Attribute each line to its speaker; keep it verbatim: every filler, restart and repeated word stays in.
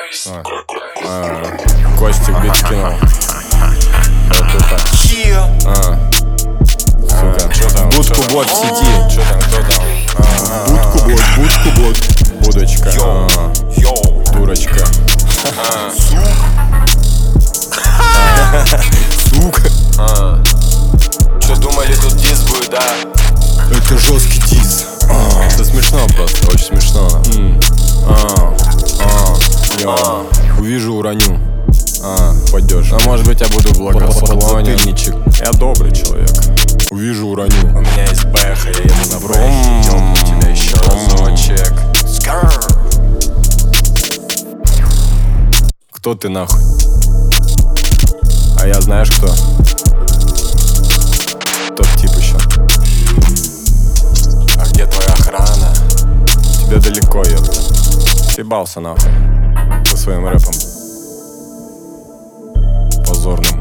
Speaker 1: А, а, Костик бит скинул. Вот это. А, сука. Будку бот в сети. Чё там, кто там? А, будку бот, будку бот. Будочка. А, дурочка. Сука.
Speaker 2: Чё думали, тут дис будет, да?
Speaker 1: Это жесткий дис. Это смешно просто, очень смешно. А, а, я увижу, уроню. А, пойдешь. А может быть, я буду благословенничек. Я добрый человек. Увижу, уроню.
Speaker 2: У меня есть бэха, я еду на бэхе. Идём на тебя еще разочек. Скар.
Speaker 1: Кто ты нахуй? А я знаешь кто? Тот тип еще.
Speaker 2: А где твоя охрана?
Speaker 1: Тебе далеко, ёпта. Съебался нахуй со своим рэпом позорным.